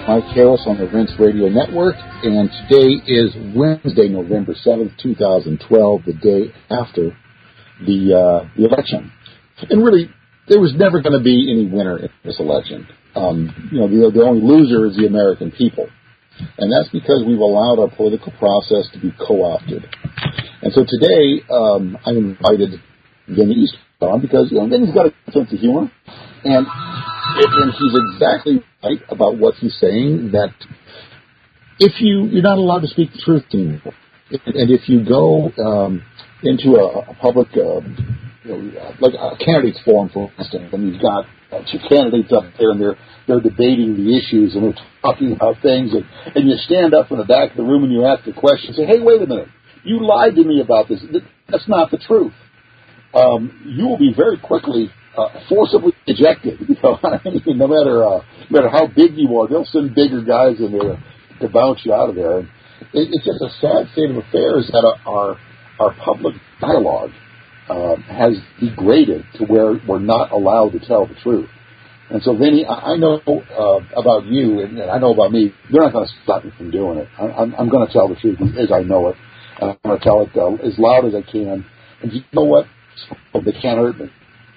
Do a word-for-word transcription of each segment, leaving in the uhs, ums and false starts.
Mike Harris on the Rinse Radio Network, and today is Wednesday, November seventh, two thousand twelve, the day after the uh, the election. And really, there was never going to be any winner in this election. Um, you know, the, the only loser is the American people. And that's because we've allowed our political process to be co-opted. And so today, um, I invited Vinny East on because, you know, Vinny's got a sense of humor. And, and he's exactly right about what he's saying, that if you, you're not allowed to speak the truth anymore. And if you go um, into a, a public, uh, you know, like a candidates forum, for instance, and you've got uh, two candidates up there and they're they're debating the issues and they're talking about things, and, and you stand up in the back of the room and you ask a question and say, hey, wait a minute, you lied to me about this. That's not the truth. Um, you will be very quickly uh, forcibly ejected. You know, I mean, no matter uh, no matter how big you are, they'll send bigger guys in there to bounce you out of there. And it, it's just a sad state of affairs that our our public dialogue uh, has degraded to where we're not allowed to tell the truth. And so, Vinny, I know uh, about you, and I know about me. They're not going to stop me from doing it. I'm, I'm going to tell the truth as I know it. I'm going to tell it uh, as loud as I can. And you know what? They can't hurt me.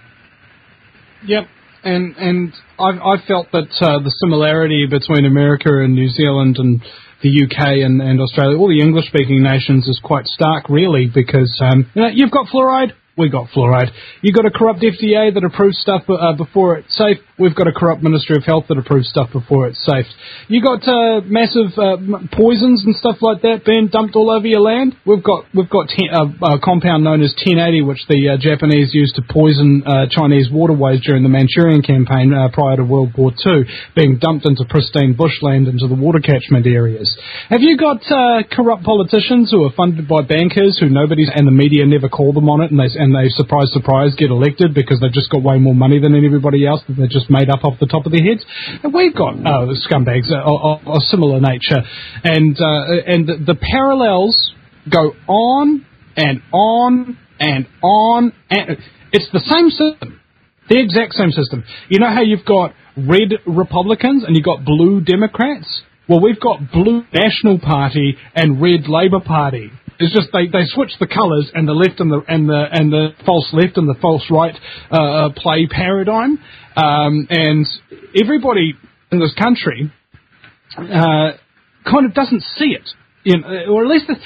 Yep. And and I've, I've felt that uh, the similarity between America and New Zealand and the U K and, and Australia, all the English-speaking nations, is quite stark, really, because um, you know, you've got fluoride. We got fluoride. You got a corrupt F D A that approves stuff uh, before it's safe. We've got a corrupt Ministry of Health that approves stuff before it's safe. You got uh, massive uh, poisons and stuff like that being dumped all over your land. We've got we've got ten, uh, a compound known as ten eighty, which the uh, Japanese used to poison uh, Chinese waterways during the Manchurian campaign uh, prior to World War Two, being dumped into pristine bushland into the water catchment areas. Have you got uh, corrupt politicians who are funded by bankers who nobody's and the media never call them on it, and they and they, surprise, surprise, get elected because they've just got way more money than everybody else that they just made up off the top of their heads? And we've got uh, scumbags uh, of, of similar nature. And, uh, and the, the parallels go on and on and on. And it's the same system, the exact same system. You know how you've got red Republicans and you've got blue Democrats? Well, we've got blue National Party and red Labour Party. It's just they, they switch the colours, and the left and the and the and the false left and the false right uh, play paradigm, um, and everybody in this country uh, kind of doesn't see it, you know, or at least the,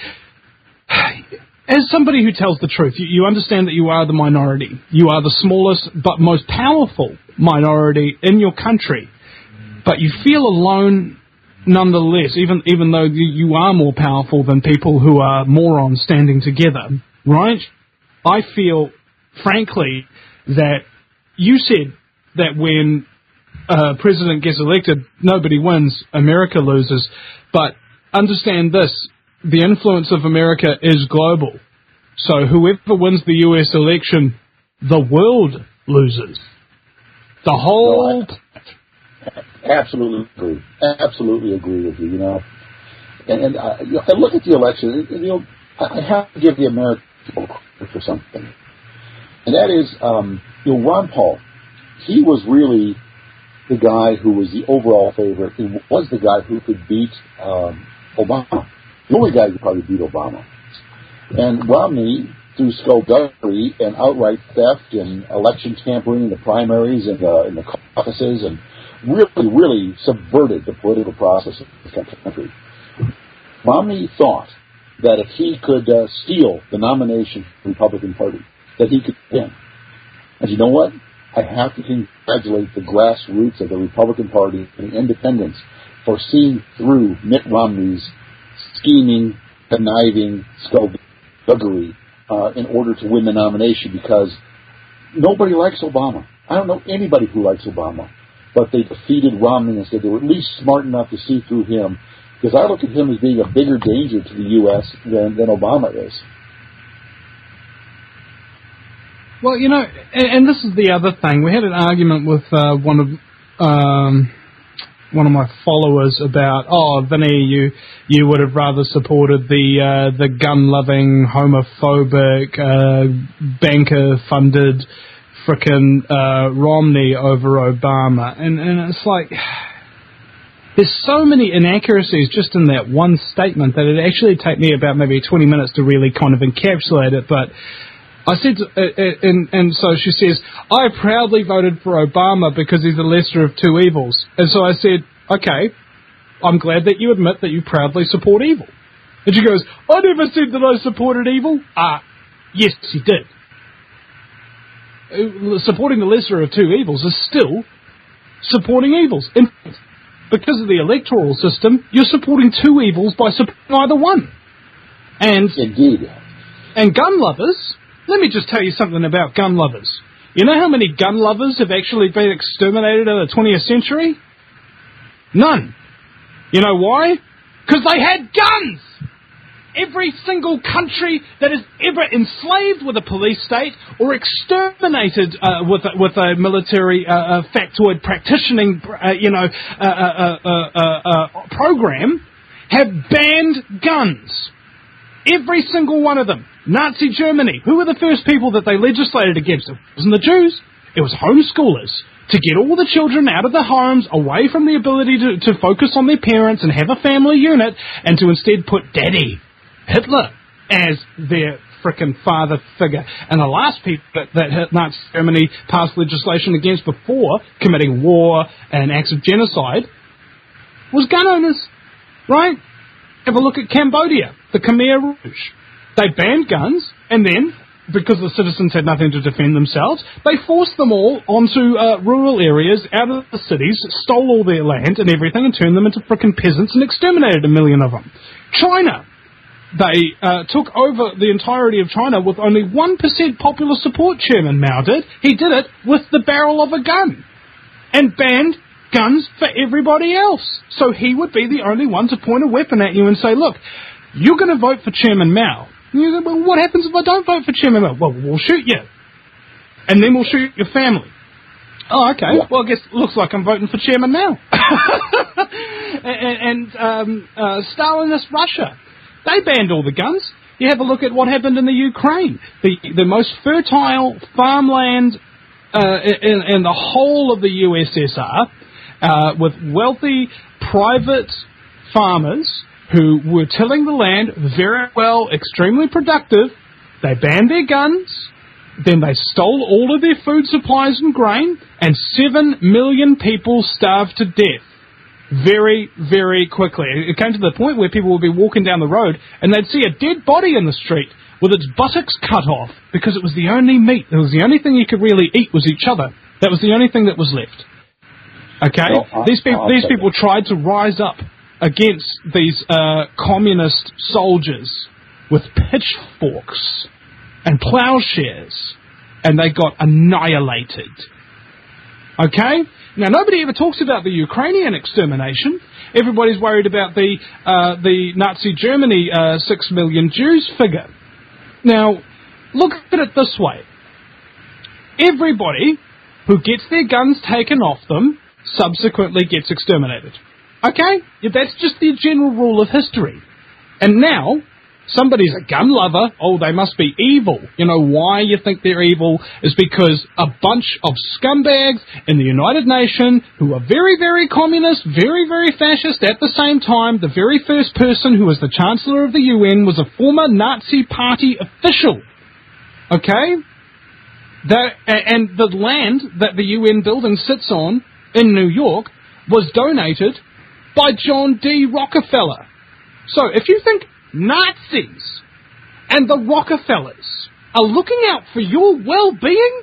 as somebody who tells the truth, you, you understand that you are the minority, you are the smallest but most powerful minority in your country, but you feel alone. Nonetheless, even even though you, you are more powerful than people who are morons standing together, right? I feel, frankly, that you said that when a president gets elected, nobody wins, America loses. But understand this, the influence of America is global. So whoever wins the U S election, the world loses. The whole... No, Absolutely agree. Absolutely agree with you. You know, and, and uh, you know, I look at the election. And, you know, I have to give the American people credit for something, and that is, um, you know, Ron Paul. He was really the guy who was the overall favorite. He was the guy who could beat um, Obama. The only guy who could probably beat Obama. And Romney, through skullduggery and outright theft and election tampering in the primaries and the, in the caucuses and really, really subverted the political process of the country. Romney thought that if he could uh, steal the nomination from the Republican Party, that he could win. And you know what? I have to congratulate the grassroots of the Republican Party and the independents for seeing through Mitt Romney's scheming, conniving, skullduggery uh, in order to win the nomination, because nobody likes Obama. I don't know anybody who likes Obama. But they defeated Romney and said they were at least smart enough to see through him, because I look at him as being a bigger danger to the U S than, than Obama is. Well, you know, and, and this is the other thing. We had an argument with uh, one of um, one of my followers about, oh, Vinny, you you would have rather supported the uh, the gun-loving, homophobic, uh, banker-funded frickin' uh, Romney over Obama, and and it's like, there's so many inaccuracies just in that one statement that it actually take me about maybe twenty minutes to really kind of encapsulate it. But I said, to, uh, and, and so she says, I proudly voted for Obama because he's the lesser of two evils. And so I said, okay, I'm glad that you admit that you proudly support evil. And she goes, I never said that I supported evil. Ah, uh, yes, you did. Uh, supporting the lesser of two evils is still supporting evils. In fact, because of the electoral system, you're supporting two evils by supporting either one. And, Indeed. And gun lovers, let me just tell you something about gun lovers. You know how many gun lovers have actually been exterminated in the twentieth century? None. You know why? Because they had guns! Every single country that has ever enslaved with a police state or exterminated uh, with, a, with a military uh, uh, factoid practicing, uh, you know, uh, uh, uh, uh, uh, program have banned guns. Every single one of them. Nazi Germany. Who were the first people that they legislated against? It wasn't the Jews. It was homeschoolers. To get all the children out of the homes, away from the ability to, to focus on their parents and have a family unit, and to instead put Daddy, Hitler, as their frickin' father figure. And the last people that, that Nazi Germany passed legislation against before committing war and acts of genocide was gun owners, right? Have a look at Cambodia, the Khmer Rouge. They banned guns, and then, because the citizens had nothing to defend themselves, they forced them all onto uh, rural areas, out of the cities, stole all their land and everything, and turned them into frickin' peasants and exterminated a million of them. China. They uh, took over the entirety of China with only one percent popular support, Chairman Mao did. He did it with the barrel of a gun and banned guns for everybody else. So he would be the only one to point a weapon at you and say, look, you're going to vote for Chairman Mao. And you go, well, what happens if I don't vote for Chairman Mao? Well, we'll shoot you. And then we'll shoot your family. Oh, okay. Yeah. Well, I guess it looks like I'm voting for Chairman Mao. and and um, uh, Stalinist Russia. They banned all the guns. You have a look at what happened in the Ukraine. The the most fertile farmland uh, in, in the whole of the U S S R, uh, with wealthy private farmers who were tilling the land very well, extremely productive. They banned their guns. Then they stole all of their food supplies and grain, and seven million people starved to death. Very, very quickly. It came to the point where people would be walking down the road and they'd see a dead body in the street with its buttocks cut off because it was the only meat. It was the only thing you could really eat was each other. That was the only thing that was left. Okay? Well, I, these people, these people tried to rise up against these uh, communist soldiers with pitchforks and plowshares, and they got annihilated. Okay? Now, nobody ever talks about the Ukrainian extermination. Everybody's worried about the uh, the Nazi Germany uh, six million Jews figure. Now, look at it this way. Everybody who gets their guns taken off them subsequently gets exterminated. Okay? That's just the general rule of history. And now, somebody's a gun lover. Oh, they must be evil. You know why you think they're evil is because a bunch of scumbags in the United Nations who are very, very communist, very, very fascist at the same time. The very first person who was the Chancellor of the U N was a former Nazi Party official. Okay? That, and the land that the U N building sits on in New York was donated by John D. Rockefeller. So if you think Nazis and the Rockefellers are looking out for your well-being,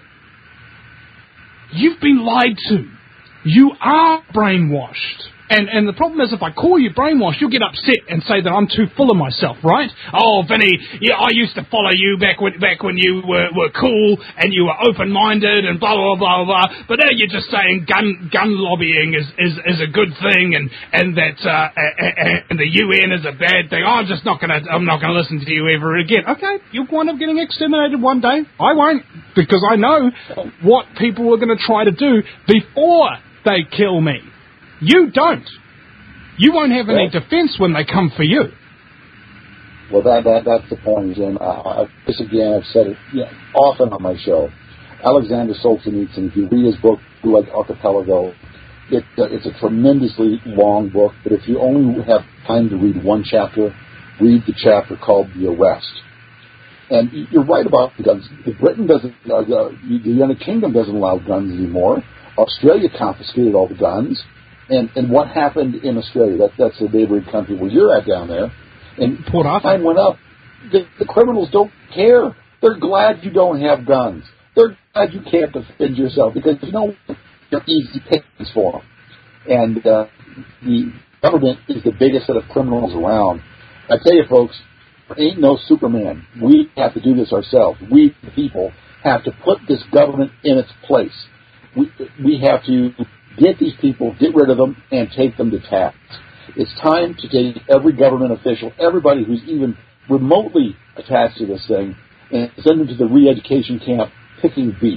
you've been lied to. You are brainwashed. And and the problem is, if I call you brainwashed, you'll get upset and say that I'm too full of myself, right? Oh, Vinny, yeah, I used to follow you back when back when you were, were cool and you were open-minded and blah, blah, blah, blah. But now you're just saying gun gun lobbying is, is, is a good thing and, and that uh, and the U N is a bad thing. I'm just not gonna I'm not gonna listen to you ever again. Okay, you'll wind up getting exterminated one day. I won't, because I know what people are going to try to do before they kill me. You don't. You won't have any well, defense when they come for you. Well, that, that that's the point, Jim. Uh, this again, I've said it you know, often on my show. Alexander Solzhenitsyn, if you read his book, Gulag Archipelago, It, uh, it's a tremendously long book, but if you only have time to read one chapter, read the chapter called The Arrest. And you're right about the guns. Britain doesn't, uh, the United Kingdom doesn't allow guns anymore. Australia confiscated all the guns. And, and what happened in Australia? That, that's the neighboring country where you're at down there. And Port Arthur. Time went up. The, the criminals don't care. They're glad you don't have guns. They're glad you can't defend yourself because, you know, they're easy pickings for them. And uh, the government is the biggest set of criminals around. I tell you, folks, there ain't no Superman. We have to do this ourselves. We, the people, have to put this government in its place. We, we have to get these people, get rid of them, and take them to task. It's time to take every government official, everybody who's even remotely attached to this thing, and send them to the re-education camp picking beets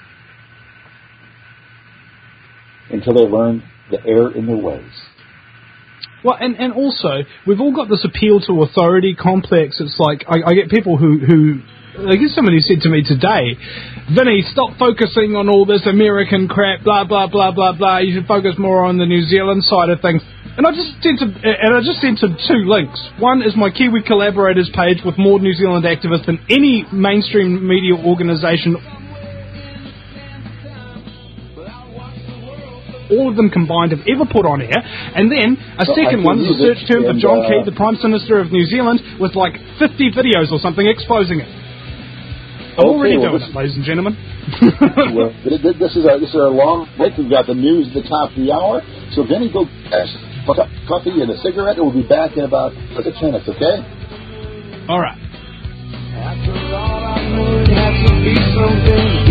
until they learn the error in their ways. Well, and, and also, we've all got this appeal to authority complex. It's like, I, I get people who, who, I guess somebody said to me today, Vinny, stop focusing on all this American crap, blah, blah, blah, blah, blah. You should focus more on the New Zealand side of things. And I just sent him, and I just sent him two links. One is my Kiwi collaborators page with more New Zealand activists than any mainstream media organisation, all of them combined, have ever put on air. And then a so second one is a search term for and, John uh, Key, the Prime Minister of New Zealand, with like fifty videos or something exposing it. I'm okay, already well, doing this, it, ladies and gentlemen. well, this is a this is a long break. We've got the news at the top of the hour. So Vinny, go get a cup of coffee and a cigarette, and we'll be back in about six minutes. Okay? All right. After all, I know it has to be something.